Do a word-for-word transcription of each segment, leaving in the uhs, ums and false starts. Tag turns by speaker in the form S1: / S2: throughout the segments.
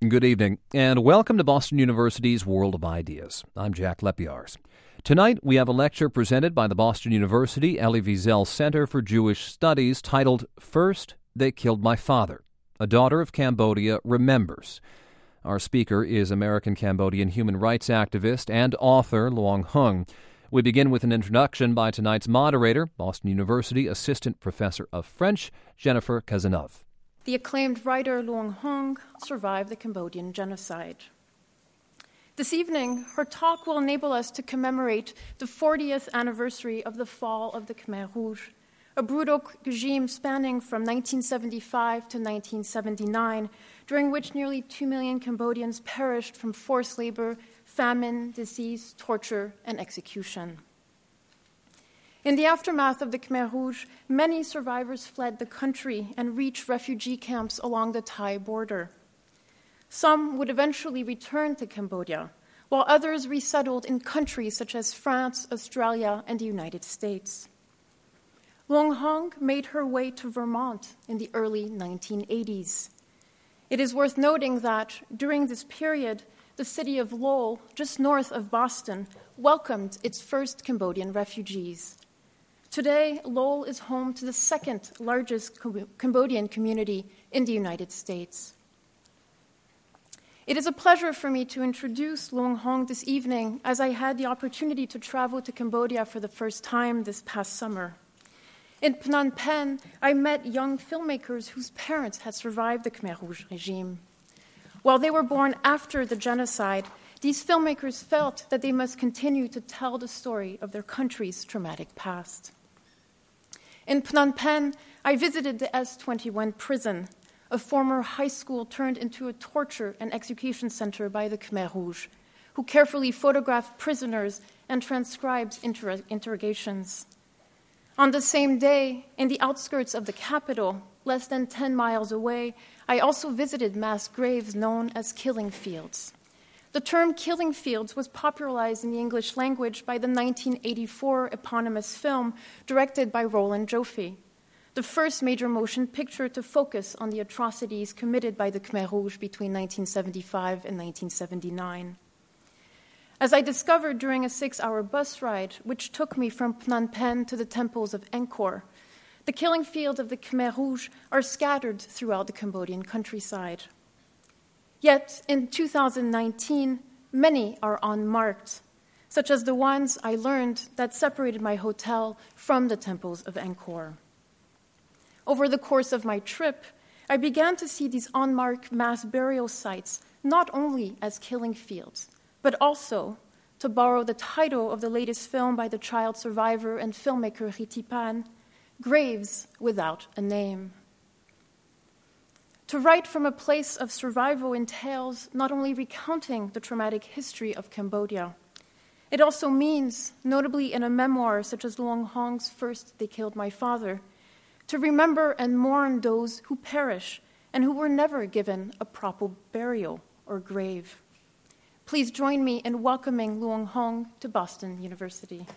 S1: Good evening, and welcome to Boston University's World of Ideas. I'm Jack Lepiars. Tonight, we have a lecture presented by the Boston University Elie Wiesel Center for Jewish Studies titled, First, They Killed My Father. A Daughter of Cambodia Remembers. Our speaker is American-Cambodian human rights activist and author Luong Hung. We begin with an introduction by tonight's moderator, Boston University Assistant Professor of French, Jennifer Cazeneuve.
S2: The acclaimed writer Luong Hung survived the Cambodian genocide. This evening, her talk will enable us to commemorate the fortieth anniversary of the fall of the Khmer Rouge, a brutal regime spanning from nineteen seventy-five to nineteen seventy-nine, during which nearly two million Cambodians perished from forced labor, famine, disease, torture, and execution. In the aftermath of the Khmer Rouge, many survivors fled the country and reached refugee camps along the Thai border. Some would eventually return to Cambodia, while others resettled in countries such as France, Australia, and the United States. Luong Hung made her way to Vermont in the early nineteen eighties. It is worth noting that during this period, the city of Lowell, just north of Boston, welcomed its first Cambodian refugees. Today, Lowell is home to the second largest Cambodian community in the United States. It is a pleasure for me to introduce Luong Hung this evening, as I had the opportunity to travel to Cambodia for the first time this past summer. In Phnom Penh, I met young filmmakers whose parents had survived the Khmer Rouge regime. While they were born after the genocide, these filmmakers felt that they must continue to tell the story of their country's traumatic past. In Phnom Penh, I visited the S twenty-one prison, a former high school turned into a torture and execution center by the Khmer Rouge, who carefully photographed prisoners and transcribed inter- interrogations. On the same day, in the outskirts of the capital, less than ten miles away, I also visited mass graves known as killing fields. The term killing fields was popularized in the English language by the nineteen eighty-four eponymous film directed by Roland Joffe, the first major motion picture to focus on the atrocities committed by the Khmer Rouge between nineteen seventy-five and nineteen seventy-nine. As I discovered during a six-hour bus ride, which took me from Phnom Penh to the temples of Angkor, the killing fields of the Khmer Rouge are scattered throughout the Cambodian countryside. Yet, in two thousand nineteen, many are unmarked, such as the ones I learned that separated my hotel from the temples of Angkor. Over the course of my trip, I began to see these unmarked mass burial sites not only as killing fields, but also, to borrow the title of the latest film by the child survivor and filmmaker Riti Pan, graves without a name. To write from a place of survival entails not only recounting the traumatic history of Cambodia, it also means, notably in a memoir such as Luong Hung's First, They Killed My Father, to remember and mourn those who perish and who were never given a proper burial or grave. Please join me in welcoming Luong Hung to Boston University.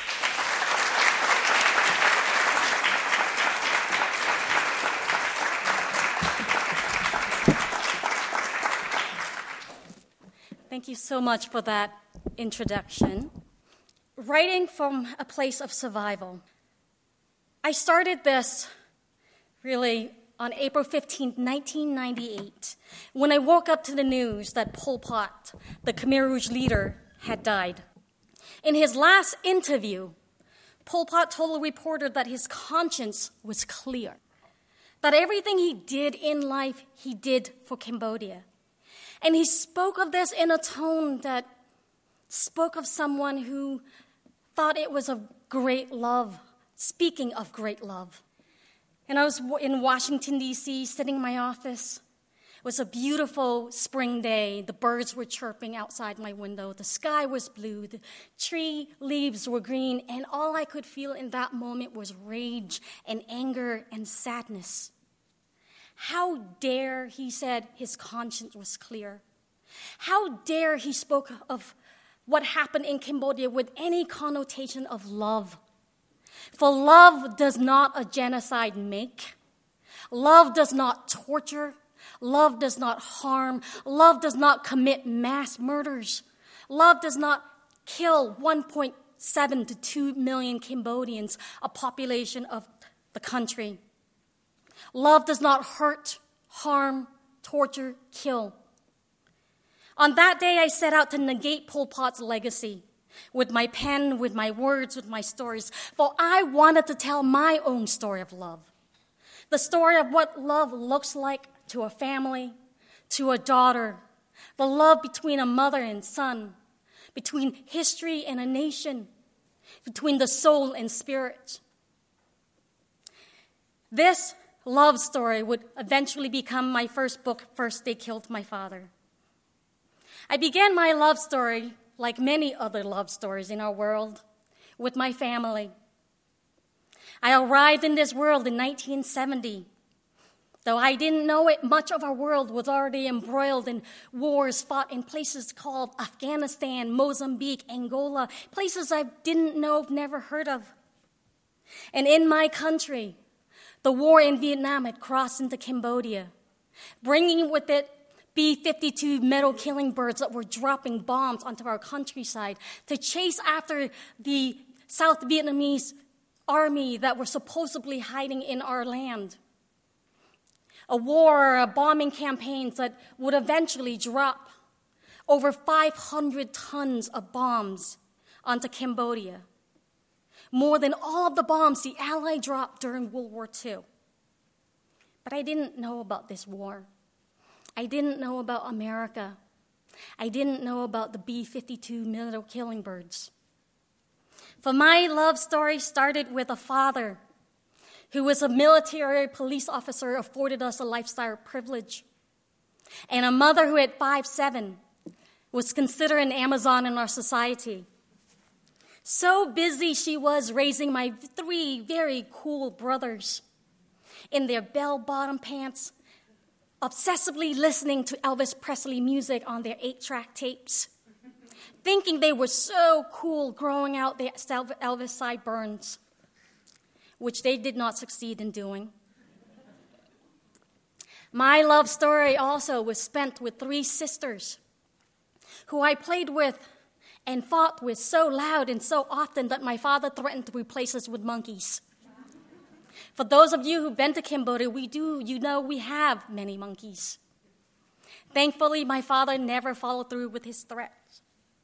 S3: Thank you so much for that introduction. Writing from a place of survival. I started this really on April fifteenth, nineteen ninety-eight, when I woke up to the news that Pol Pot, the Khmer Rouge leader, had died. In his last interview, Pol Pot told a reporter that his conscience was clear, that everything he did in life, he did for Cambodia. And he spoke of this in a tone that spoke of someone who thought it was a great love, speaking of great love. And I was in Washington, D C, sitting in my office. It was a beautiful spring day. The birds were chirping outside my window. The sky was blue. The tree leaves were green. And all I could feel in that moment was rage and anger and sadness. How dare, he said, his conscience was clear. How dare he spoke of what happened in Cambodia with any connotation of love. For love does not a genocide make. Love does not torture. Love does not harm. Love does not commit mass murders. Love does not kill one point seven to two million Cambodians, a population of the country. Love does not hurt, harm, torture, kill. On that day, I set out to negate Pol Pot's legacy with my pen, with my words, with my stories, for I wanted to tell my own story of love. The story of what love looks like to a family, to a daughter, the love between a mother and son, between history and a nation, between the soul and spirit. This love story would eventually become my first book, First They Killed My Father. I began my love story, like many other love stories in our world, with my family. I arrived in this world in nineteen seventy. Though I didn't know it, much of our world was already embroiled in wars fought in places called Afghanistan, Mozambique, Angola, places I didn't know, never heard of. And in my country, the war in Vietnam had crossed into Cambodia, bringing with it B fifty-two metal killing birds that were dropping bombs onto our countryside to chase after the South Vietnamese army that were supposedly hiding in our land. A war, a bombing campaigns that would eventually drop over five hundred tons of bombs onto Cambodia, more than all of the bombs the Allies dropped during World War Two. But I didn't know about this war. I didn't know about America. I didn't know about the B fifty-two metal killing birds. For my love story started with a father who was a military police officer, afforded us a lifestyle privilege, and a mother who at five seven was considered an Amazon in our society. So busy she was raising my three very cool brothers in their bell-bottom pants, obsessively listening to Elvis Presley music on their eight-track tapes, thinking they were so cool growing out their Elvis sideburns, which they did not succeed in doing. My love story also was spent with three sisters who I played with and fought with so loud and so often that my father threatened to replace us with monkeys. For those of you who've been to Cambodia, we do, you know, we have many monkeys. Thankfully, my father never followed through with his threats.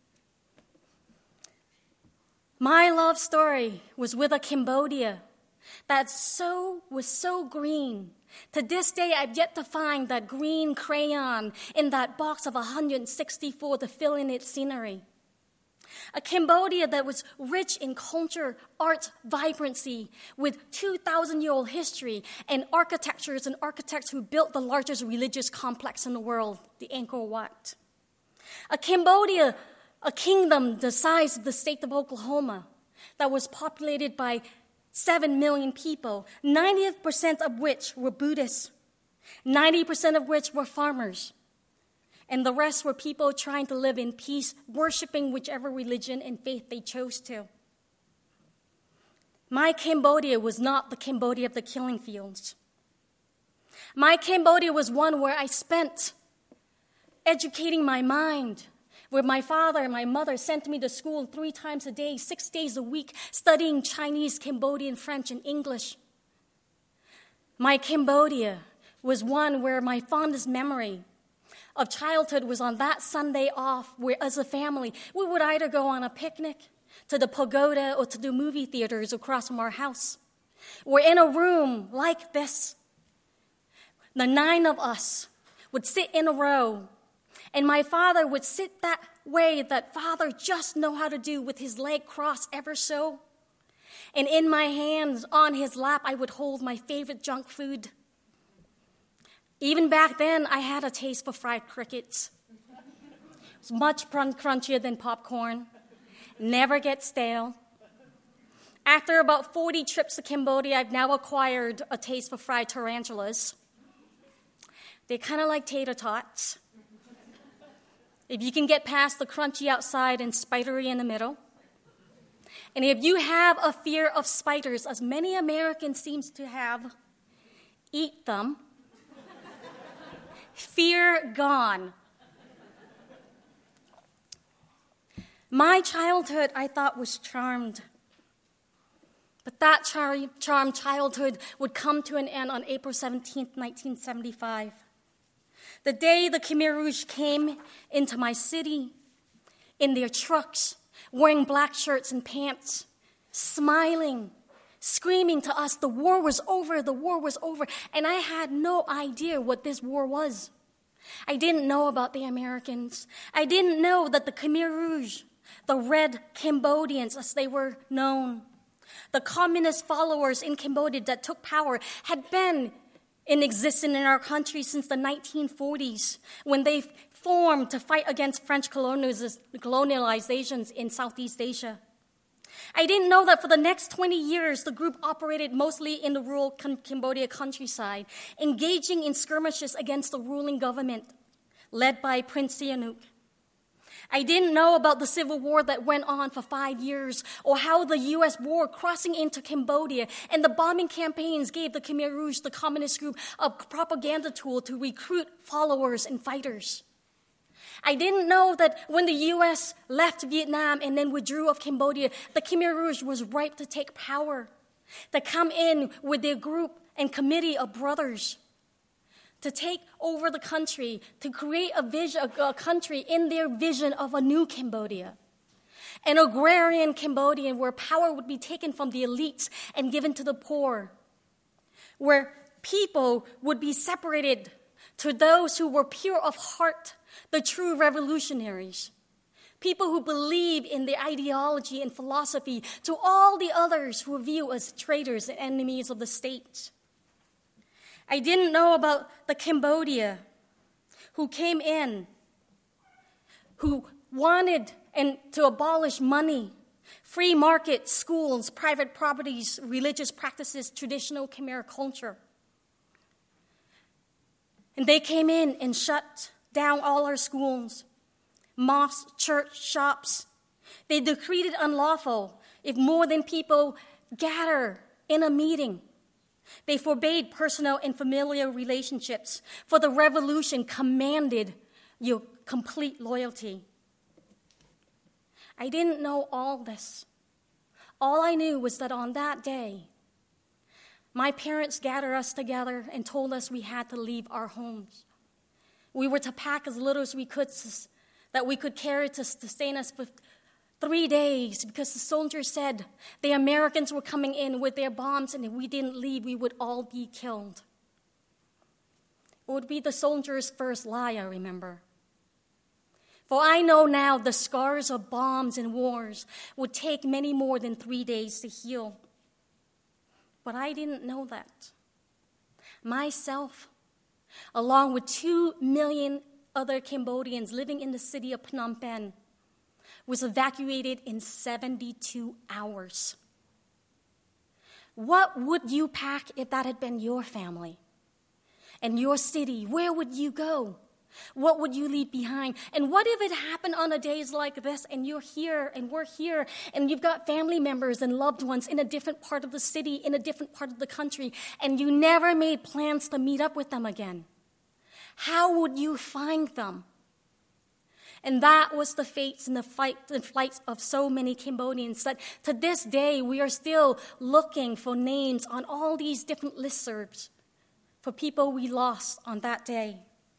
S3: My love story was with a Cambodia that so was so green. To this day, I've yet to find that green crayon in that box of one hundred sixty-four to fill in its scenery. A Cambodia that was rich in culture, art, vibrancy, with two thousand year old history and architectures and architects who built the largest religious complex in the world, the Angkor Wat. A Cambodia, a kingdom the size of the state of Oklahoma, that was populated by seven million people, ninety percent of which were Buddhists, ninety percent of which were farmers, and the rest were people trying to live in peace, worshiping whichever religion and faith they chose to. My Cambodia was not the Cambodia of the killing fields. My Cambodia was one where I spent educating my mind, where my father and my mother sent me to school three times a day, six days a week, studying Chinese, Cambodian, French, and English. My Cambodia was one where my fondest memory of childhood was on that Sunday off, where as a family, we would either go on a picnic to the pagoda or to the movie theaters across from our house. We're in a room like this. The nine of us would sit in a row, and my father would sit that way that father just know how to do with his leg crossed ever so. And in my hands, on his lap, I would hold my favorite junk food. Even back then, I had a taste for fried crickets. It's much crunchier than popcorn. Never gets stale. After about forty trips to Cambodia, I've now acquired a taste for fried tarantulas. They're kind of like tater tots. If you can get past the crunchy outside and spidery in the middle. And if you have a fear of spiders, as many Americans seem to have, eat them. fear gone. My childhood, I thought, was charmed. But that char- charmed childhood would come to an end on April seventeenth, nineteen seventy-five. The day the Khmer Rouge came into my city in their trucks, wearing black shirts and pants, smiling, screaming to us, the war was over, the war was over. And I had no idea what this war was. I didn't know about the Americans. I didn't know that the Khmer Rouge, the Red Cambodians as they were known, the communist followers in Cambodia that took power, had been in existence in our country since the nineteen forties, when they formed to fight against French colonializations in Southeast Asia. I didn't know that for the next twenty years, the group operated mostly in the rural Cambodia countryside, engaging in skirmishes against the ruling government, led by Prince Sihanouk. I didn't know about the civil war that went on for five years, or how the U S war crossing into Cambodia and the bombing campaigns gave the Khmer Rouge, the communist group, a propaganda tool to recruit followers and fighters. I didn't know that when the U S left Vietnam and then withdrew of Cambodia, the Khmer Rouge was ripe to take power, to come in with their group and committee of brothers, to take over the country, to create a vision, a country in their vision of a new Cambodia. An agrarian Cambodia where power would be taken from the elites and given to the poor, where people would be separated to those who were pure of heart, the true revolutionaries, people who believe in the ideology and philosophy, to all the others who were viewed as traitors and enemies of the state. I didn't know about the Cambodia who came in, who wanted and to abolish money, free market, schools, private properties, religious practices, traditional Khmer culture. And they came in and shut down all our schools, mosques, church, shops. They decreed it unlawful if more than people gather in a meeting. They forbade personal and familial relationships, for the revolution commanded your complete loyalty. I didn't know all this. All I knew was that on that day, my parents gathered us together and told us we had to leave our homes. We were to pack as little as we could, that we could carry to sustain us for three days, because the soldiers said the Americans were coming in with their bombs, and if we didn't leave, we would all be killed. It would be the soldiers' first lie, I remember. For I know now the scars of bombs and wars would take many more than three days to heal. But I didn't know that. Myself, along with two million other Cambodians living in the city of Phnom Penh, was evacuated in seventy-two hours. What would you pack if that had been your family and your city? Where would you go? What would you leave behind? And what if it happened on a days like this, and you're here and we're here, and you've got family members and loved ones in a different part of the city, in a different part of the country, and you never made plans to meet up with them again? How would you find them? And that was the fates and the fight and flights of so many Cambodians, that to this day we are still looking for names on all these different listservs for people we lost on that day.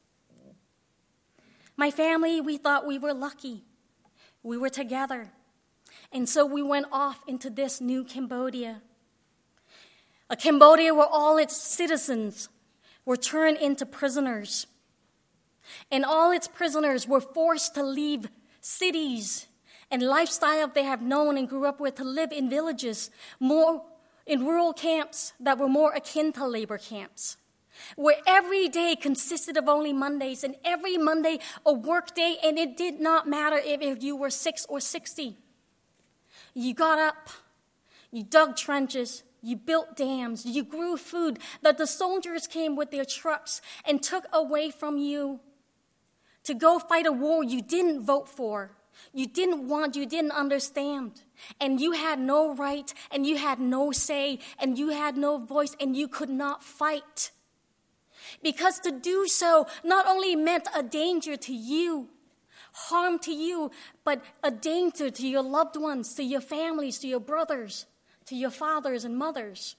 S3: My family, we thought we were lucky. We were together. And so we went off into this new Cambodia. A Cambodia where all its citizens were turned into prisoners. And all its prisoners were forced to leave cities and lifestyle they have known and grew up with, to live in villages, more in rural camps that were more akin to labor camps, where every day consisted of only Mondays, and every Monday a work day, and it did not matter if, if you were six or sixty. You got up, you dug trenches, you built dams, you grew food that the soldiers came with their trucks and took away from you to go fight a war you didn't vote for, you didn't want, you didn't understand. And you had no right, and you had no say, and you had no voice, and you could not fight. Because to do so not only meant a danger to you, harm to you, but a danger to your loved ones, to your families, to your brothers, to your fathers and mothers.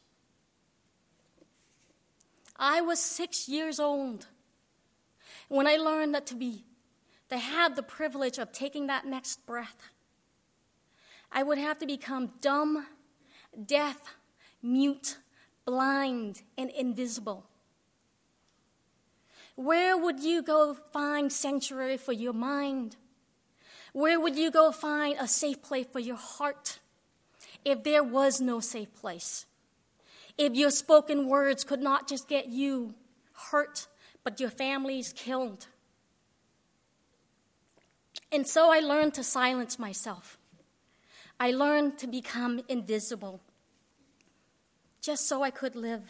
S3: I was six years old when I learned that to be, to have the privilege of taking that next breath, I would have to become dumb, deaf, mute, blind, and invisible. Where would you go find sanctuary for your mind? Where would you go find a safe place for your heart if there was no safe place? If your spoken words could not just get you hurt, but your families killed? And so I learned to silence myself. I learned to become invisible, just so I could live.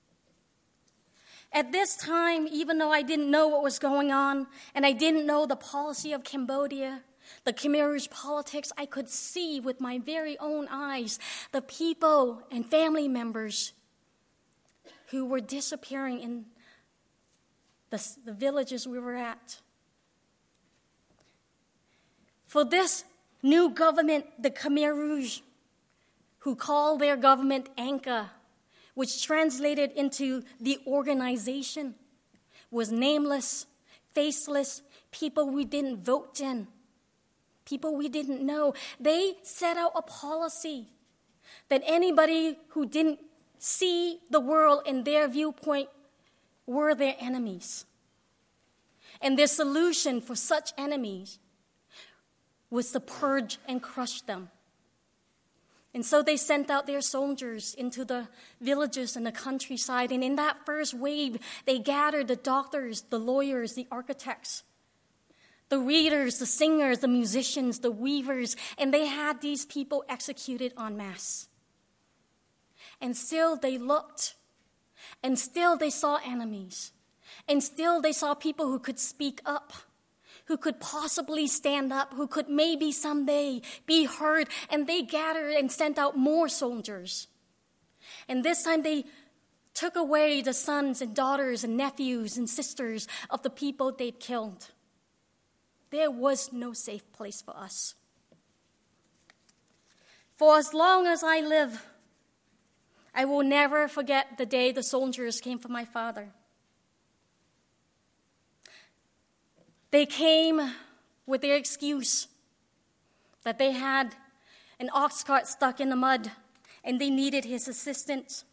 S3: At this time, even though I didn't know what was going on, and I didn't know the policy of Cambodia, the Khmer Rouge politics, I could see with my very own eyes the people and family members who were disappearing in the, the villages we were at. For this new government, the Khmer Rouge, who called their government Angka, which translated into the organization, was nameless, faceless, people we didn't vote in, people we didn't know. They set out a policy that anybody who didn't see the world in their viewpoint were their enemies. And their solution for such enemies was to purge and crush them. And so they sent out their soldiers into the villages and the countryside. And in that first wave, they gathered the doctors, the lawyers, the architects, the readers, the singers, the musicians, the weavers. And they had these people executed en masse. And still they looked. And still they saw enemies. And still they saw people who could speak up, who could possibly stand up, who could maybe someday be heard. And they gathered and sent out more soldiers. And this time they took away the sons and daughters and nephews and sisters of the people they'd killed. There was no safe place for us. For as long as I live, I will never forget the day the soldiers came for my father. They came with their excuse that they had an ox cart stuck in the mud and they needed his assistance.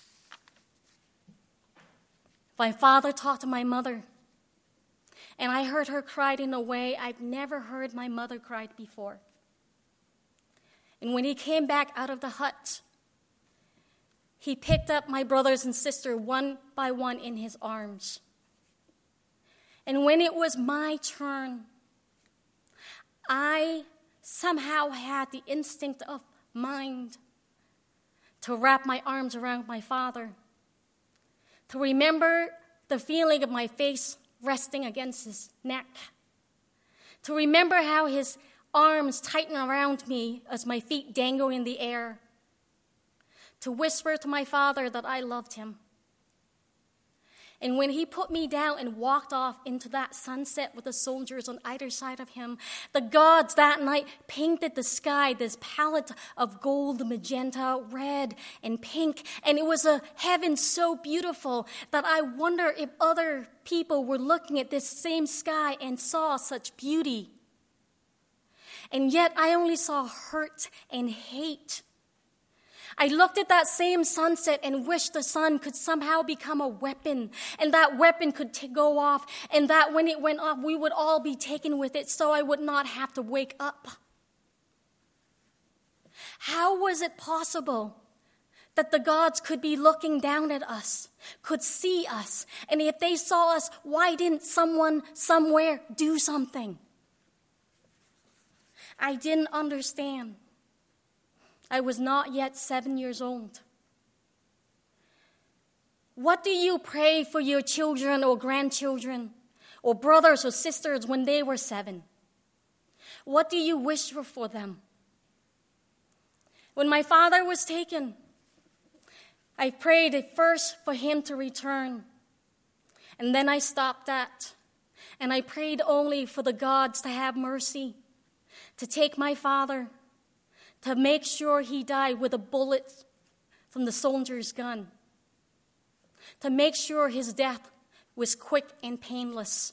S3: My father talked to my mother, and I heard her cry in a way I've never heard my mother cry before. And when he came back out of the hut, he picked up my brothers and sister one by one in his arms. And when it was my turn, I somehow had the instinct of mind to wrap my arms around my father, to remember the feeling of my face resting against his neck, to remember how his arms tightened around me as my feet dangled in the air, to whisper to my father that I loved him. And when he put me down and walked off into that sunset with the soldiers on either side of him, the gods that night painted the sky this palette of gold, magenta, red, and pink. And it was a heaven so beautiful that I wonder if other people were looking at this same sky and saw such beauty. And yet I only saw hurt and hate. I looked at that same sunset and wished the sun could somehow become a weapon, and that weapon could t- go off, and that when it went off, we would all be taken with it so I would not have to wake up. How was it possible that the gods could be looking down at us, could see us, and if they saw us, why didn't someone somewhere do something? I didn't understand. I was not yet seven years old. What do you pray for your children or grandchildren or brothers or sisters when they were seven? What do you wish for for them? When my father was taken, I prayed at first for him to return. And then I stopped that, and I prayed only for the gods to have mercy, to take my father, to make sure he died with a bullet from the soldier's gun, to make sure his death was quick and painless.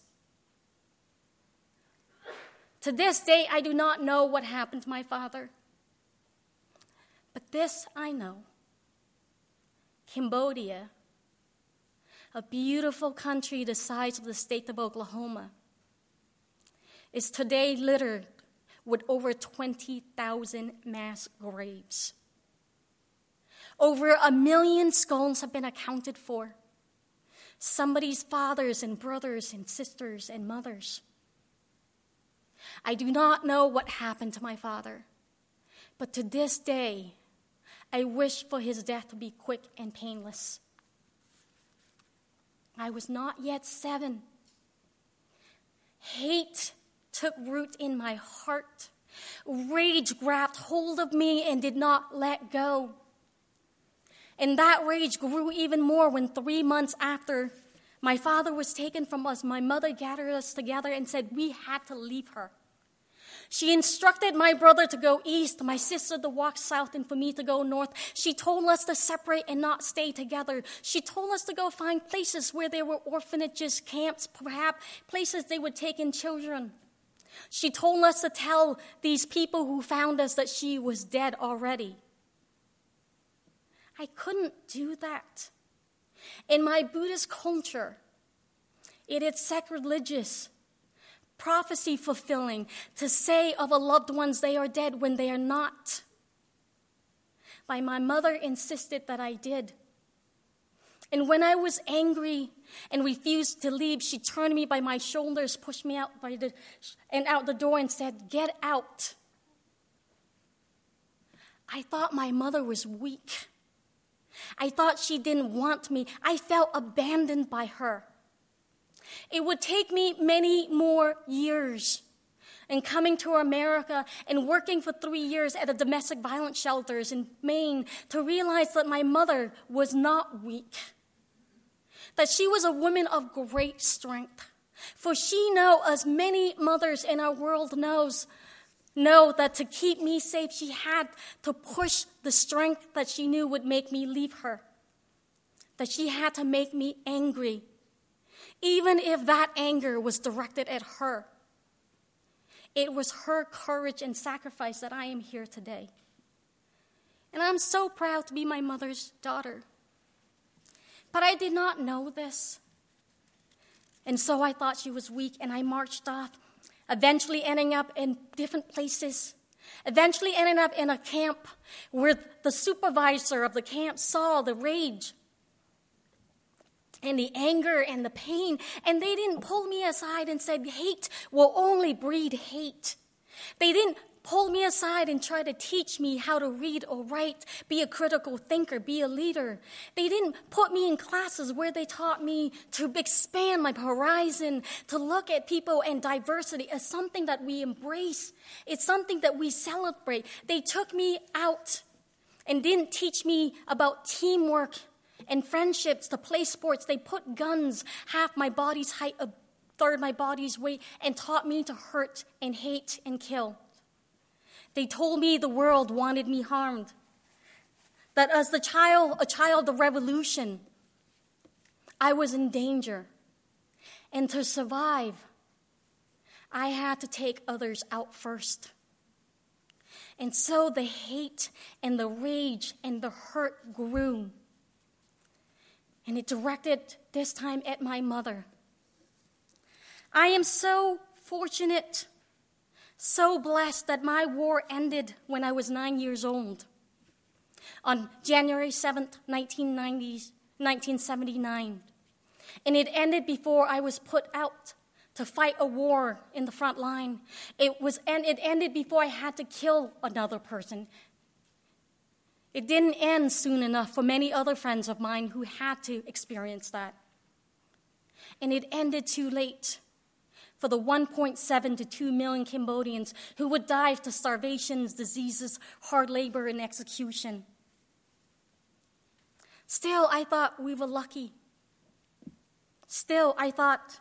S3: To this day, I do not know what happened to my father. But this I know. Cambodia, a beautiful country the size of the state of Oklahoma, is today littered with over twenty thousand mass graves. Over a million skulls have been accounted for. Somebody's fathers and brothers and sisters and mothers. I do not know what happened to my father, but to this day, I wish for his death to be quick and painless. I was not yet seven. Hate took root in my heart. Rage grabbed hold of me and did not let go. And that rage grew even more when three months after my father was taken from us, my mother gathered us together and said we had to leave her. She instructed my brother to go east, my sister to walk south, and for me to go north. She told us to separate and not stay together. She told us to go find places where there were orphanages, camps, perhaps places they would take in children. She told us to tell these people who found us that she was dead already. I couldn't do that. In my Buddhist culture, it is sacrilegious, prophecy fulfilling to say of a loved ones they are dead when they are not. But my mother insisted that I did. And when I was angry and refused to leave, she turned me by my shoulders, pushed me out by the and out the door and said, "Get out." I thought my mother was weak. I thought she didn't want me. I felt abandoned by her. It would take me many more years and coming to America and working for three years at a domestic violence shelters in Maine to realize that my mother was not weak, that she was a woman of great strength. For she know, as many mothers in our world knows, know that to keep me safe, she had to push the strength that she knew would make me leave her, that she had to make me angry, even if that anger was directed at her. It was her courage and sacrifice that I am here today. And I'm so proud to be my mother's daughter. But I did not know this. And so I thought she was weak, and I marched off, eventually ending up in different places, eventually ending up in a camp where the supervisor of the camp saw the rage and the anger and the pain, and they didn't pull me aside and said, hate will only breed hate. They didn't pull me aside and try to teach me how to read or write, be a critical thinker, be a leader. They didn't put me in classes where they taught me to expand my horizon, to look at people and diversity as something that we embrace. It's something that we celebrate. They took me out and didn't teach me about teamwork and friendships, to play sports. They put guns half my body's height, a third my body's weight, and taught me to hurt and hate and kill. They told me the world wanted me harmed, that as the child, a child of revolution, I was in danger. And to survive, I had to take others out first. And so the hate and the rage and the hurt grew. And it directed this time at my mother. I am so fortunate, so blessed that my war ended when I was nine years old. On January seventh, nineteen seventy-nine. And it ended before I was put out to fight a war in the front line. It was, and it ended before I had to kill another person. It didn't end soon enough for many other friends of mine who had to experience that. And it ended too late for the one point seven to two million Cambodians who would die to starvation, diseases, hard labor, and execution. Still, I thought we were lucky. Still, I thought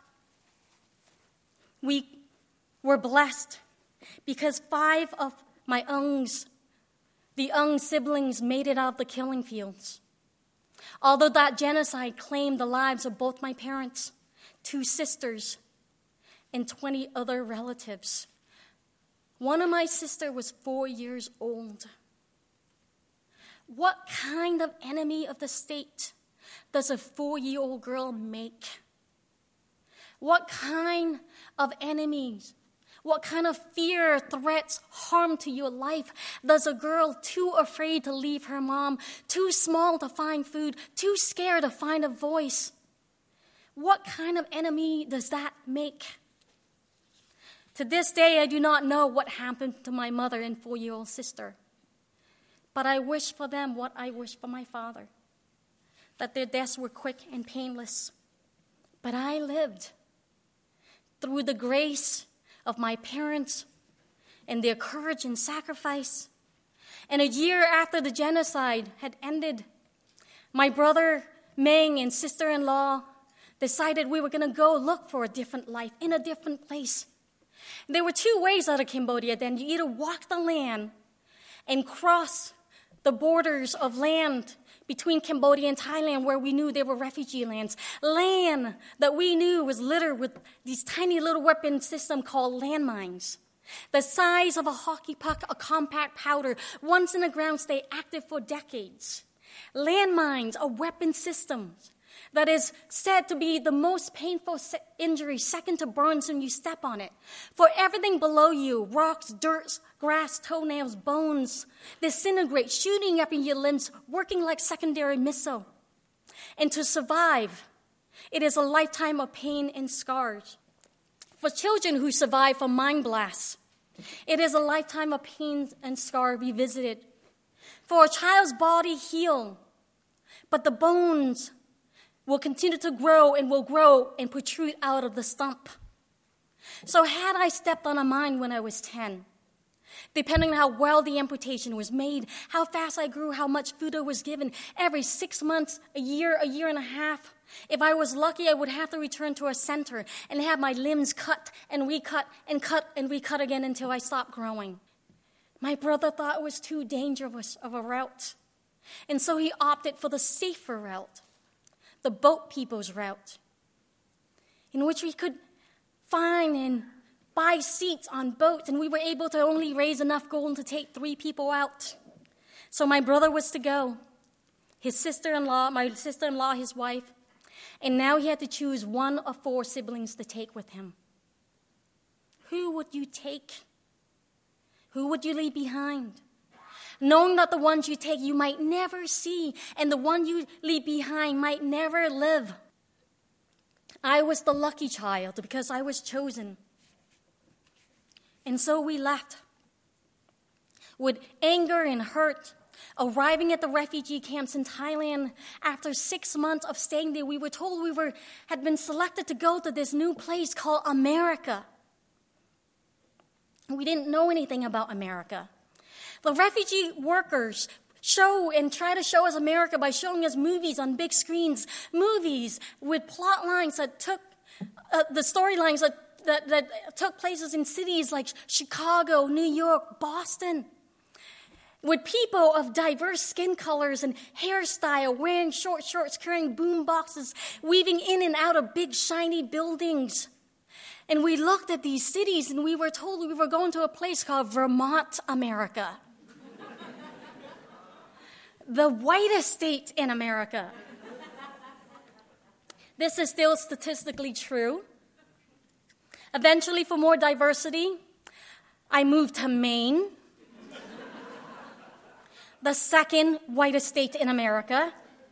S3: we were blessed because five of my Ung's, the Ung siblings, made it out of the killing fields. Although that genocide claimed the lives of both my parents, two sisters, and twenty other relatives. One of my sisters was four years old. What kind of enemy of the state does a four-year-old girl make? What kind of enemies, what kind of fear, threats, harm to your life does a girl too afraid to leave her mom, too small to find food, too scared to find a voice? What kind of enemy does that make? To this day, I do not know what happened to my mother and four-year-old sister. But I wish for them what I wish for my father, that their deaths were quick and painless. But I lived through the grace of my parents and their courage and sacrifice. And a year after the genocide had ended, my brother Meng and sister-in-law decided we were going to go look for a different life in a different place. There were two ways out of Cambodia then. You either walk the land and cross the borders of land between Cambodia and Thailand where we knew there were refugee lands. Land that we knew was littered with these tiny little weapon systems called landmines. The size of a hockey puck, a compact powder, once in the ground stay active for decades. Landmines are weapon systems that is said to be the most painful injury, second to burns when you step on it. For everything below you, rocks, dirt, grass, toenails, bones, disintegrate, shooting up in your limbs, working like secondary missile. And to survive, it is a lifetime of pain and scars. For children who survive from mine blasts, it is a lifetime of pain and scar revisited. For a child's body heal, but the bones will continue to grow and will grow and protrude out of the stump. So had I stepped on a mine when I was ten, depending on how well the amputation was made, how fast I grew, how much food I was given, every six months, a year, a year and a half, if I was lucky, I would have to return to a center and have my limbs cut and recut and cut and recut again until I stopped growing. My brother thought it was too dangerous of a route, and so he opted for the safer route, the boat people's route, in which we could find and buy seats on boats, and we were able to only raise enough gold to take three people out. So my brother was to go, his sister-in-law, my sister-in-law, his wife, and now he had to choose one of four siblings to take with him. Who would you take? Who would you leave behind? Knowing that the ones you take you might never see, and the one you leave behind might never live. I was the lucky child because I was chosen. And so we left with anger and hurt, arriving at the refugee camps in Thailand. After six months of staying there, we were told we were had been selected to go to this new place called America. We didn't know anything about America. The refugee workers show and try to show us America by showing us movies on big screens, movies with plot lines that took, uh, the storylines that, that, that took places in cities like Chicago, New York, Boston, with people of diverse skin colors and hairstyle, wearing short shorts, carrying boom boxes, weaving in and out of big shiny buildings. And we looked at these cities and we were told we were going to a place called Vermont, America. The whitest state in America. This is still statistically true. Eventually, for more diversity, I moved to Maine, the second whitest state in America.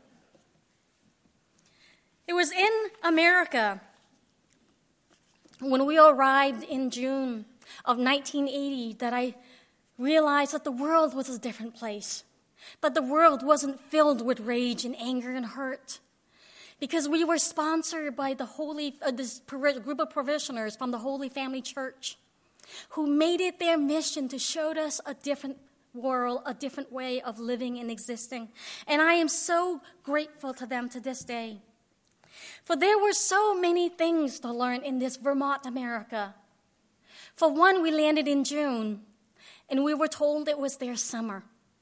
S3: It was in America when we arrived in June of nineteen eighty that I realized that the world was a different place, that the world wasn't filled with rage and anger and hurt, because we were sponsored by the Holy, uh, this group of parishioners from the Holy Family Church who made it their mission to show us a different world, a different way of living and existing. And I am so grateful to them to this day. For there were so many things to learn in this Vermont, America. For one, we landed in June, and we were told it was their summer.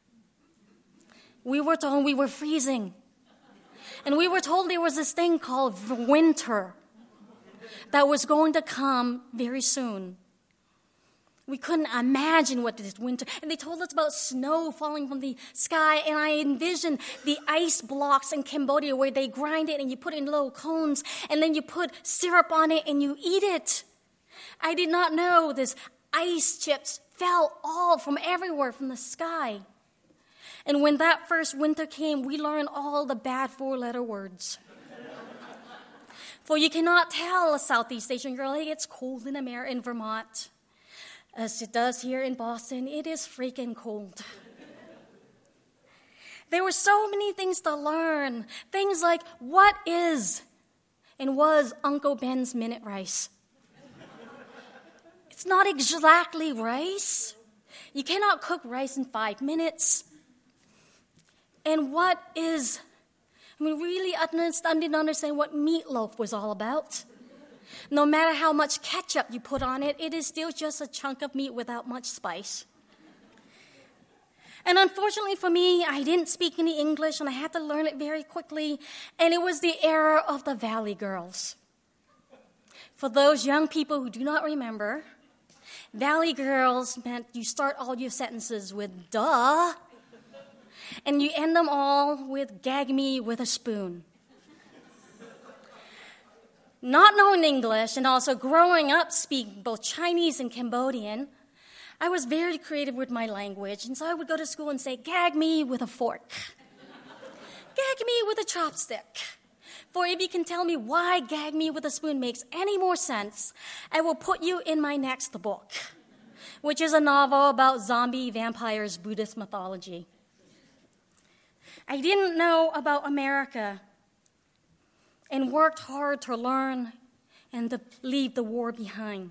S3: We were told we were freezing. And we were told there was this thing called winter that was going to come very soon. We couldn't imagine what this winter, and they told us about snow falling from the sky, and I envisioned the ice blocks in Cambodia where they grind it and you put it in little cones, and then you put syrup on it and you eat it. I did not know this ice chips fell all from everywhere from the sky. And when that first winter came, we learned all the bad four-letter words. For you cannot tell a Southeast Asian girl, hey, it's cold in America, in Vermont. As it does here in Boston, it is freaking cold. There were so many things to learn. Things like, what is and was Uncle Ben's minute rice? It's not exactly rice. You cannot cook rice in five minutes. And what is, I mean, really, I didn't understand what meatloaf was all about. No matter how much ketchup you put on it, it is still just a chunk of meat without much spice. And unfortunately for me, I didn't speak any English, and I had to learn it very quickly, and it was the era of the Valley Girls. For those young people who do not remember, Valley Girls meant you start all your sentences with duh, and you end them all with gag me with a spoon. Not knowing English and also growing up speaking both Chinese and Cambodian, I was very creative with my language, and so I would go to school and say, gag me with a fork. Gag me with a chopstick. For if you can tell me why gag me with a spoon makes any more sense, I will put you in my next book, which is a novel about zombie vampires, Buddhist mythology. I didn't know about America and worked hard to learn and to leave the war behind.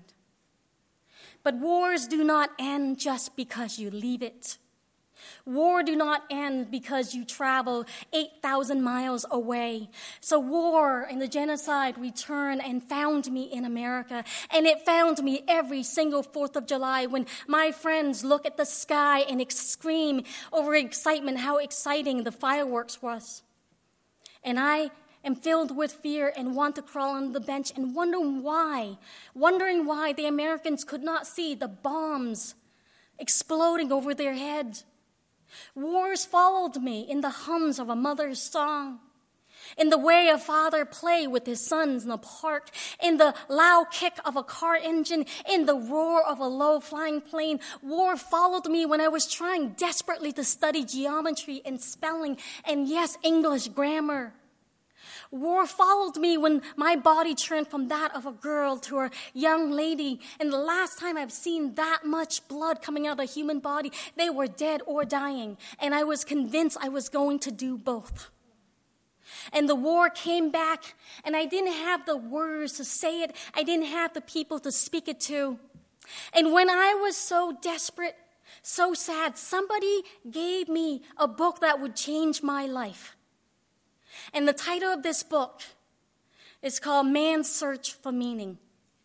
S3: But wars do not end just because you leave it. War do not end because you travel eight thousand miles away. So war and the genocide returned and found me in America. And it found me every single fourth of July when my friends look at the sky and scream over excitement how exciting the fireworks was. And I am filled with fear and want to crawl on the bench and wonder why, wondering why the Americans could not see the bombs exploding over their heads. Wars followed me in the hums of a mother's song, in the way a father played with his sons in the park, in the loud kick of a car engine, in the roar of a low-flying plane. War followed me when I was trying desperately to study geometry and spelling, and yes, English grammar. War followed me when my body turned from that of a girl to a young lady. And the last time I've seen that much blood coming out of a human body, they were dead or dying. And I was convinced I was going to do both. And the war came back, and I didn't have the words to say it. I didn't have the people to speak it to. And when I was so desperate, so sad, somebody gave me a book that would change my life. And the title of this book is called Man's Search for Meaning,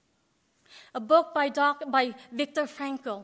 S3: a book by, Doc, by Viktor Frankl.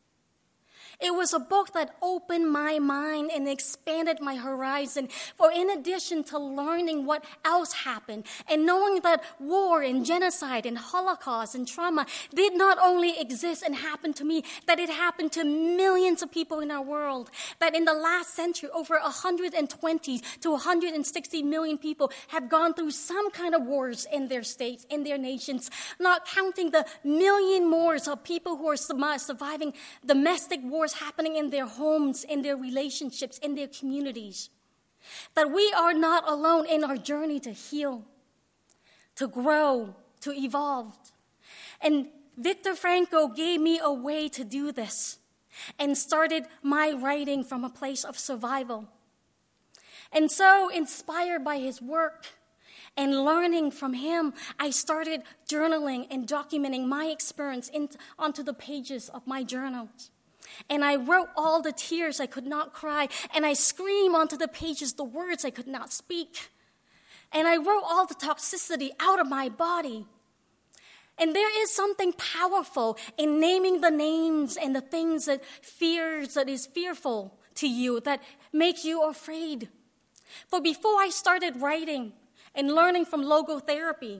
S3: It was a book that opened my mind and expanded my horizon. For in addition to learning what else happened and knowing that war and genocide and Holocaust and trauma did not only exist and happen to me, that it happened to millions of people in our world, that in the last century, over one hundred twenty to one hundred sixty million people have gone through some kind of wars in their states, in their nations, not counting the million more of people who are surviving domestic wars happening in their homes, in their relationships, in their communities. That we are not alone in our journey to heal, to grow, to evolve. And Viktor Frankl gave me a way to do this and started my writing from a place of survival. And so, inspired by his work and learning from him, I started journaling and documenting my experience into, onto the pages of my journals. And I wrote all the tears I could not cry, and I screamed onto the pages the words I could not speak. And I wrote all the toxicity out of my body. And there is something powerful in naming the names and the things that fears, that is fearful to you, that makes you afraid. For before I started writing and learning from logotherapy,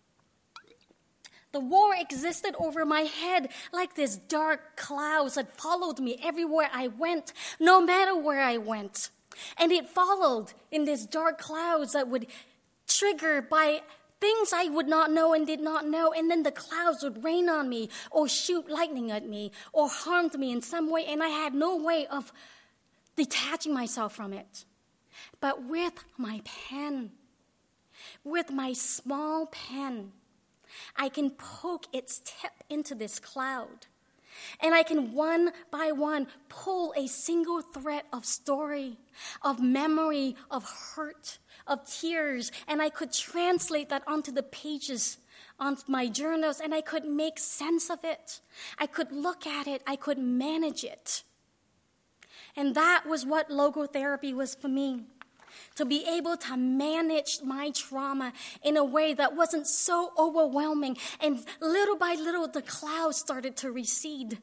S3: the war existed over my head like this dark clouds that followed me everywhere I went, no matter where I went. And it followed in these dark clouds that would trigger by things I would not know and did not know, and then the clouds would rain on me or shoot lightning at me or harm me in some way, and I had no way of detaching myself from it. But with my pen, with my small pen, I can poke its tip into this cloud, and I can one by one pull a single thread of story, of memory, of hurt, of tears, and I could translate that onto the pages on my journals, and I could make sense of it. I could look at it. I could manage it. And that was what logotherapy was for me, to be able to manage my trauma in a way that wasn't so overwhelming, and little by little, the clouds started to recede.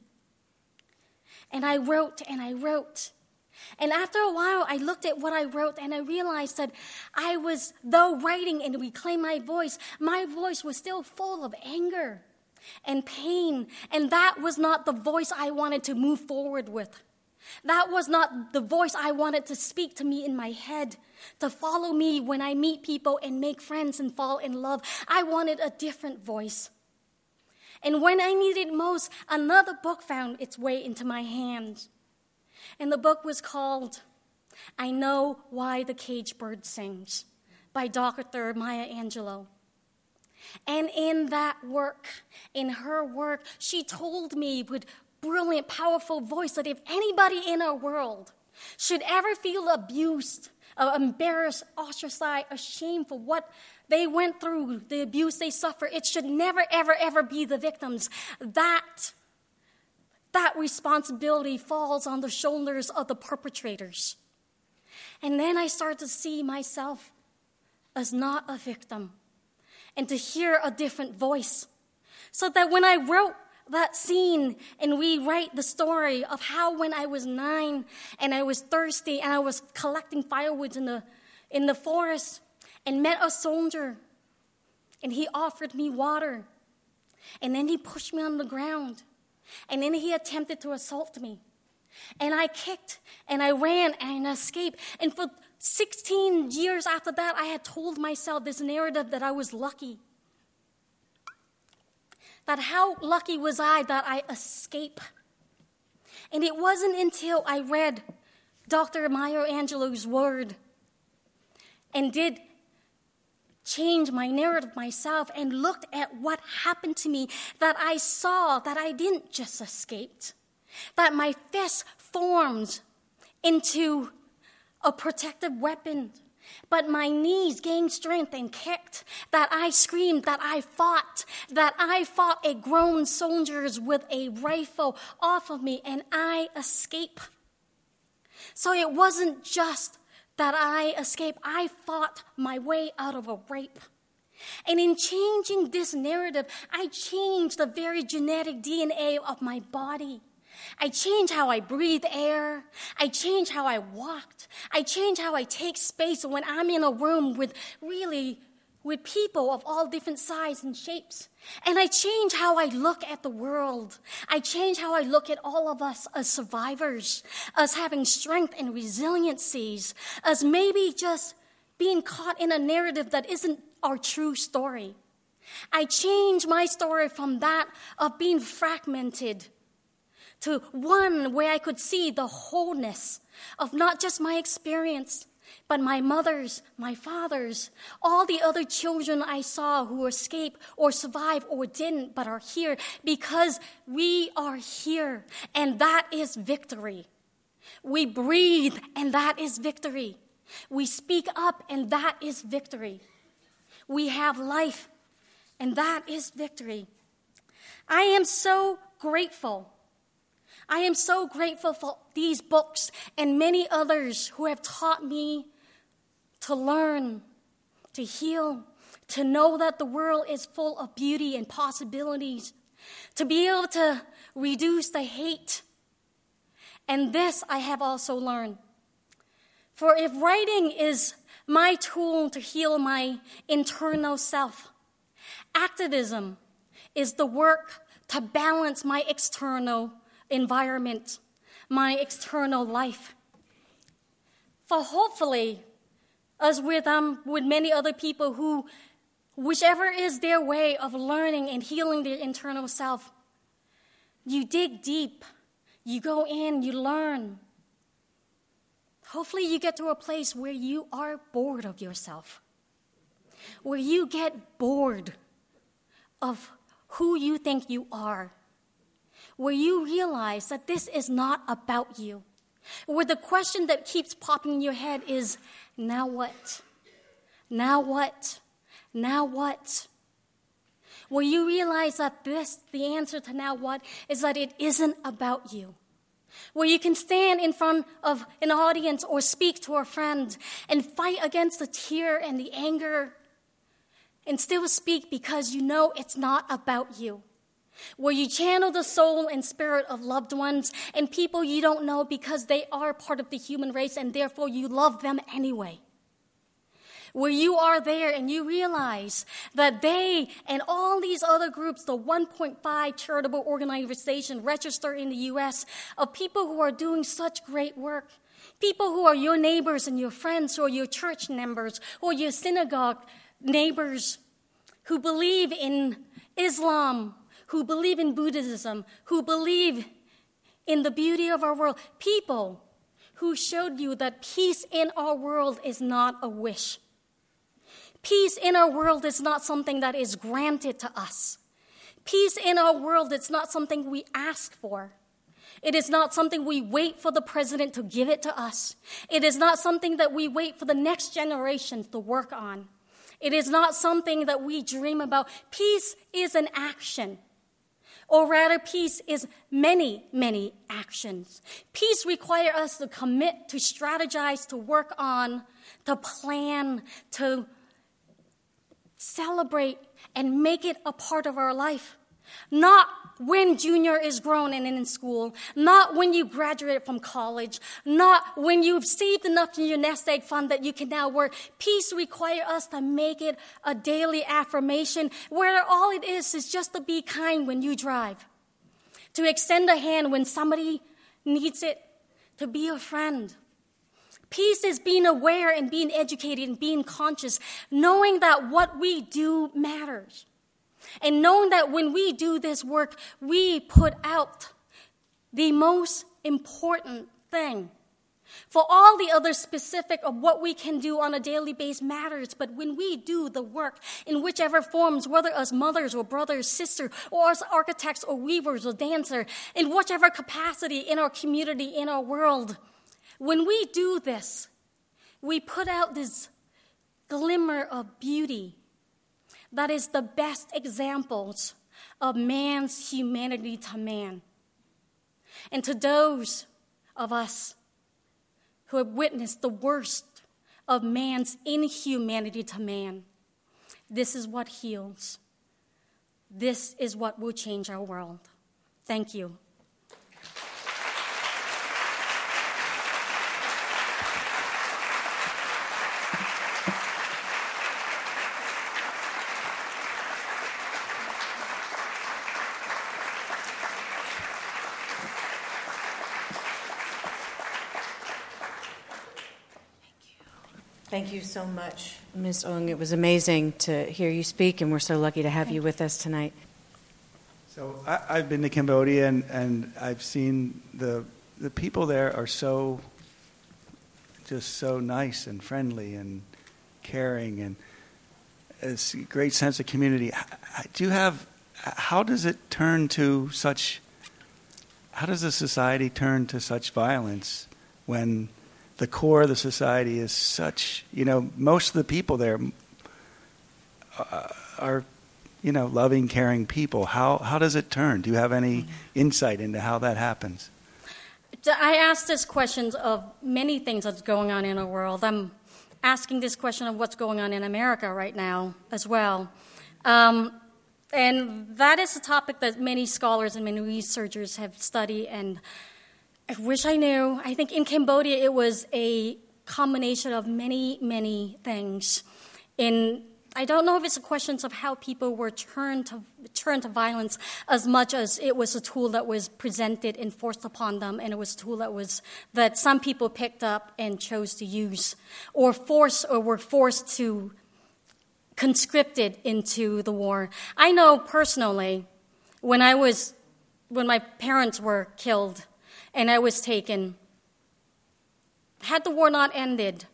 S3: And I wrote and I wrote. And after a while, I looked at what I wrote and I realized that I was, though writing and reclaim my voice, my voice was still full of anger and pain. And that was not the voice I wanted to move forward with. That was not the voice I wanted to speak to me in my head, to follow me when I meet people and make friends and fall in love. I wanted a different voice. And when I needed most, another book found its way into my hands. And the book was called I Know Why the Caged Bird Sings by Doctor Maya Angelou. And in that work, in her work, she told me with brilliant, powerful voice that if anybody in our world should ever feel abused, uh, embarrassed, ostracized, ashamed for what they went through, the abuse they suffer, it should never, ever, ever be the victims. That That responsibility falls on the shoulders of the perpetrators. And then I start to see myself as not a victim and to hear a different voice. So that when I wrote that scene and we write the story of how when I was nine and I was thirsty and I was collecting firewood in the, in the forest and met a soldier and he offered me water and then he pushed me on the ground. And then he attempted to assault me. And I kicked, and I ran, and I escaped. And for sixteen years after that, I had told myself this narrative that I was lucky. That how lucky was I that I escaped. And it wasn't until I read Doctor Maya Angelou's word and did change my narrative myself and looked at what happened to me that I saw that I didn't just escape, that my fist formed into a protective weapon, but my knees gained strength and kicked, that I screamed, that I fought, that I fought a grown soldiers with a rifle off of me and I escaped. So it wasn't just that I escaped, I fought my way out of a rape. And in changing this narrative, I changed the very genetic D N A of my body. I changed how I breathe air. I changed how I walked. I changed how I take space when I'm in a room with really with people of all different sizes and shapes. And I change how I look at the world. I change how I look at all of us as survivors, as having strength and resiliencies, as maybe just being caught in a narrative that isn't our true story. I change my story from that of being fragmented to one where I could see the wholeness of not just my experience, but my mother's, my father's, all the other children I saw who escaped or survived or didn't but are here because we are here, and that is victory. We breathe, and that is victory. We speak up, and that is victory. We have life, and that is victory. I am so grateful. I am so grateful for these books and many others who have taught me to learn to heal, to know that the world is full of beauty and possibilities, to be able to reduce the hate. And this I have also learned. For if writing is my tool to heal my internal self, activism is the work to balance my external environment, my external life. For hopefully, as with, um, with many other people who, whichever is their way of learning and healing their internal self, you dig deep, you go in, you learn. Hopefully you get to a place where you are bored of yourself, where you get bored of who you think you are, where you realize that this is not about you, where the question that keeps popping in your head is, now what? Now what? Now what? Where you realize that this, the answer to now what, is that it isn't about you. Where you can stand in front of an audience or speak to a friend and fight against the tear and the anger and still speak because you know it's not about you. Where you channel the soul and spirit of loved ones and people you don't know because they are part of the human race and therefore you love them anyway. Where you are there and you realize that they and all these other groups, the one point five charitable organizations registered in the U S of people who are doing such great work, people who are your neighbors and your friends, or your church members, or your synagogue neighbors, who believe in Islam, who believe in Buddhism, who believe in the beauty of our world, people who showed you that peace in our world is not a wish. Peace in our world is not something that is granted to us. Peace in our world is not something we ask for. It is not something we wait for the president to give it to us. It is not something that we wait for the next generation to work on. It is not something that we dream about. Peace is an action. Or rather, peace is many, many actions. Peace requires us to commit, to strategize, to work on, to plan, to celebrate, and make it a part of our life. Not when junior is grown and in school, not when you graduate from college, not when you've saved enough in your nest egg fund that you can now work. Peace requires us to make it a daily affirmation where all it is is just to be kind when you drive, to extend a hand when somebody needs it, to be a friend. Peace is being aware and being educated and being conscious, knowing that what we do matters. And knowing that when we do this work, we put out the most important thing. For all the other specific of what we can do on a daily basis matters, but when we do the work in whichever forms, whether as mothers or brothers, sisters, or as architects or weavers or dancers, in whichever capacity in our community, in our world, when we do this, we put out this glimmer of beauty that is the best examples of man's humanity to man. And to those of us who have witnessed the worst of man's inhumanity to man, this is what heals. This is what will change our world. Thank you.
S4: Thank you so much, Miz Ong. It was amazing to hear you speak, and we're so lucky to have you with us tonight.
S5: So I, I've been to Cambodia, and, and I've seen the the people there are so, just so nice and friendly and caring, and it's a great sense of community. Do you have, how does it turn to such, how does a society turn to such violence when the core of the society is such, you know, most of the people there uh, are, you know, loving, caring people. How how does it turn? Do you have any insight into how that happens?
S3: I ask this question of many things that's going on in our world. Um, asking this question of what's going on in America right now as well. Um, and that is a topic that many scholars and many researchers have studied, and I wish I knew. I think in Cambodia it was a combination of many, many things. In I don't know if it's a question of how people were turned to turned to violence as much as it was a tool that was presented and forced upon them, and it was a tool that was that some people picked up and chose to use, or forced or were forced to conscripted into the war. I know personally, when I was when my parents were killed and I was taken, had the war not ended,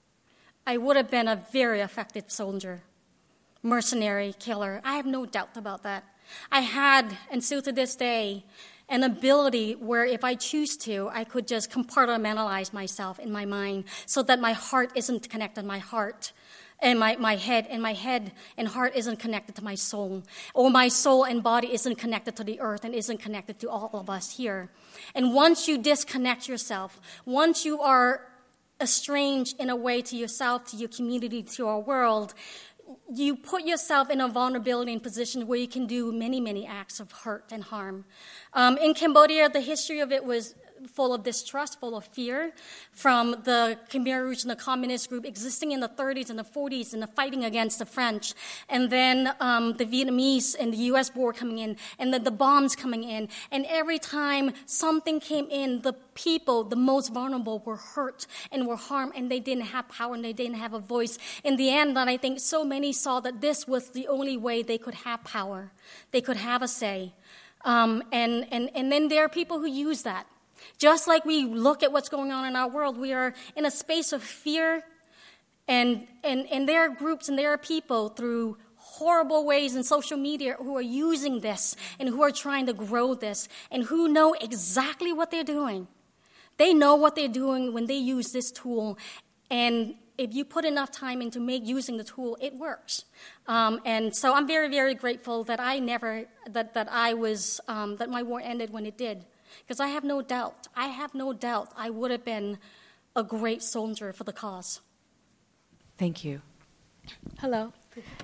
S3: I would have been a very effective soldier. Mercenary killer. I have no doubt about that. I had, and still to this day, an ability where if I choose to, I could just compartmentalize myself in my mind so that my heart isn't connected to my heart and my, my head, and my head and heart isn't connected to my soul, or my soul and body isn't connected to the earth and isn't connected to all of us here. And once you disconnect yourself, once you are estranged in a way to yourself, to your community, to our world, you put yourself in a vulnerability and position where you can do many, many acts of hurt and harm. Um, in Cambodia, the history of it was full of distrust, full of fear, from the Khmer Rouge and the communist group existing in the thirties and the forties and the fighting against the French, and then um, the Vietnamese and the U S war coming in, and then the bombs coming in. And every time something came in, the people, the most vulnerable, were hurt and were harmed, and they didn't have power and they didn't have a voice. In the end, and I think so many saw that this was the only way they could have power. They could have a say. Um, and, and, and then there are people who use that. Just like we look at what's going on in our world, we are in a space of fear, and, and, and there are groups and there are people through horrible ways in social media who are using this and who are trying to grow this and who know exactly what they're doing. They know what they're doing when they use this tool, and if you put enough time into make using the tool, it works. Um, and so I'm very, very grateful that I never, that, that I was, um, that my war ended when it did. Because I have no doubt, I have no doubt I would have been a great soldier for the cause.
S4: Thank you.
S6: Hello.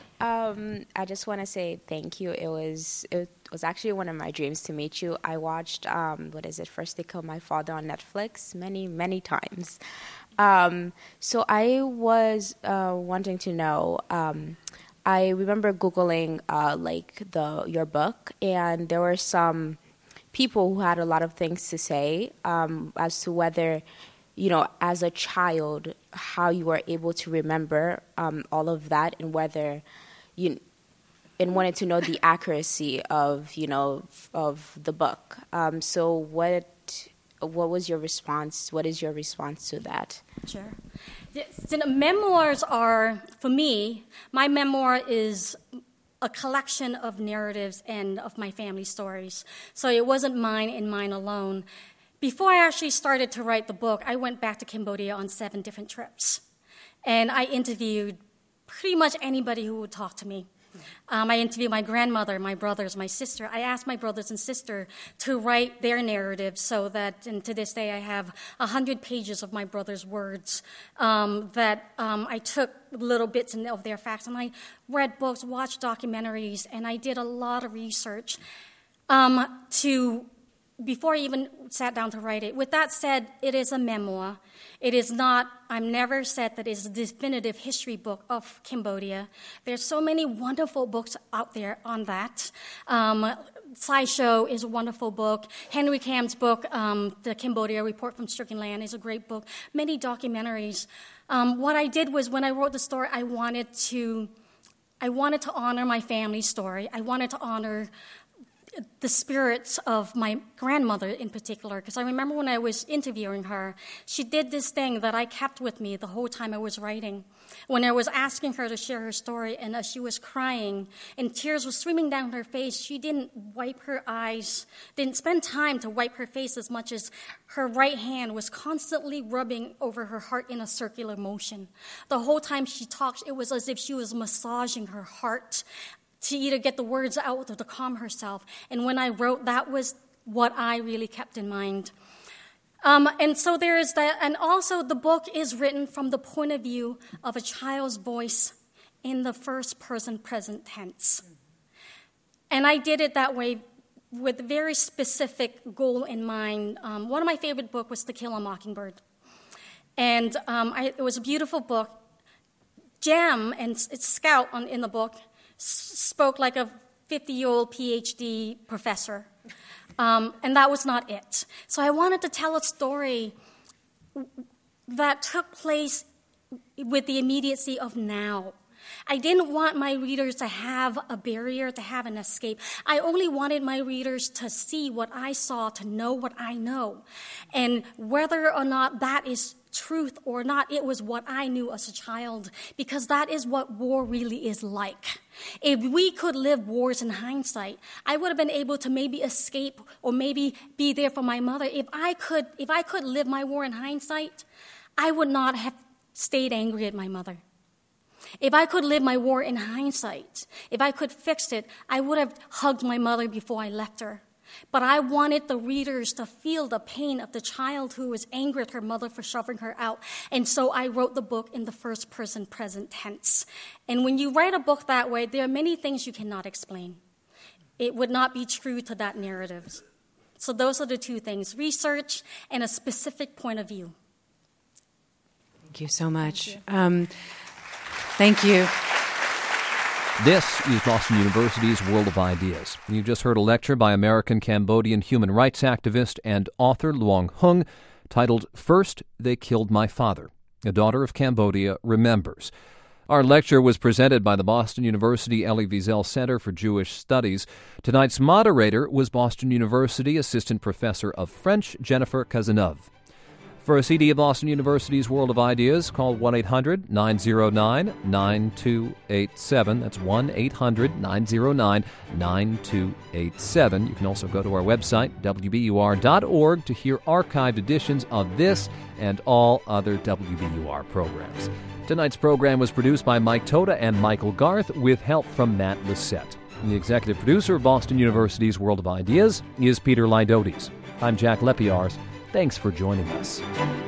S6: Um, I just want to say thank you. It was it was actually one of my dreams to meet you. I watched, um, what is it, First They Killed My Father on Netflix many, many times. Um, so I was uh, wanting to know, um, I remember Googling uh, like the your book, and there were some people who had a lot of things to say um, as to whether, you know, as a child, how you were able to remember um, all of that, and whether you, and wanted to know the accuracy of, you know, of the book. Um, so what, what was your response? What is your response to that?
S3: Sure. So the memoirs are, for me, my memoir is a collection of narratives and of my family stories. So it wasn't mine and mine alone. Before I actually started to write the book, I went back to Cambodia on seven different trips. And I interviewed pretty much anybody who would talk to me. Um, I interviewed my grandmother, my brothers, my sister. I asked my brothers and sister to write their narratives so that, and to this day, I have one hundred pages of my brother's words um, that um, I took little bits of their facts, and I read books, watched documentaries, and I did a lot of research um, to before I even sat down to write it. With that said, it is a memoir. It is not, I've never said that it's a definitive history book of Cambodia. There's so many wonderful books out there on that. Um, SciShow is a wonderful book. Henry Kam's book, um, The Cambodia Report from Stricken Land, is a great book. Many documentaries. Um, what I did was when I wrote the story, I wanted to, I wanted to honor my family's story. I wanted to honor the spirits of my grandmother in particular, because I remember when I was interviewing her, she did this thing that I kept with me the whole time I was writing. When I was asking her to share her story, and as she was crying and tears were streaming down her face, she didn't wipe her eyes, didn't spend time to wipe her face as much as her right hand was constantly rubbing over her heart in a circular motion. The whole time she talked, it was as if she was massaging her heart to either get the words out or to calm herself. And when I wrote, that was what I really kept in mind. Um, and so there is that, and also the book is written from the point of view of a child's voice in the first person present tense. And I did it that way with a very specific goal in mind. Um, one of my favorite books was To Kill a Mockingbird. And um, I, it was a beautiful book. Jam and Scout on, in the book s- spoke like a fifty-year-old P H D professor. Um, and that was not it. So I wanted to tell a story that took place with the immediacy of now. I didn't want my readers to have a barrier, to have an escape. I only wanted my readers to see what I saw, to know what I know. And whether or not that is truth or not, it was what I knew as a child, because that is what war really is like. If we could live wars in hindsight, I would have been able to maybe escape or maybe be there for my mother. If I could, if I could live my war in hindsight, I would not have stayed angry at my mother. If I could live my war in hindsight, if I could fix it, I would have hugged my mother before I left her. But I wanted the readers to feel the pain of the child who was angry at her mother for shoving her out. And so I wrote the book in the first person present tense. And when you write a book that way, there are many things you cannot explain. It would not be true to that narrative. So those are the two things, research and a specific point of view.
S4: Thank you so much. Thank you. Um, thank you.
S1: This is Boston University's World of Ideas. You just heard a lecture by American-Cambodian human rights activist and author Luong Hung titled First They Killed My Father. A daughter of Cambodia remembers. Our lecture was presented by the Boston University Elie Wiesel Center for Jewish Studies. Tonight's moderator was Boston University Assistant Professor of French Jennifer Cazeneuve. For a C D of Boston University's World of Ideas, call one eight hundred nine oh nine nine two eight seven. That's one eight hundred nine oh nine nine two eight seven. You can also go to our website, w b u r dot org, to hear archived editions of this and all other W B U R programs. Tonight's program was produced by Mike Toda and Michael Garth with help from Matt Lissette. The executive producer of Boston University's World of Ideas is Peter Lydotes. I'm Jack Lepiarz. Thanks for joining us.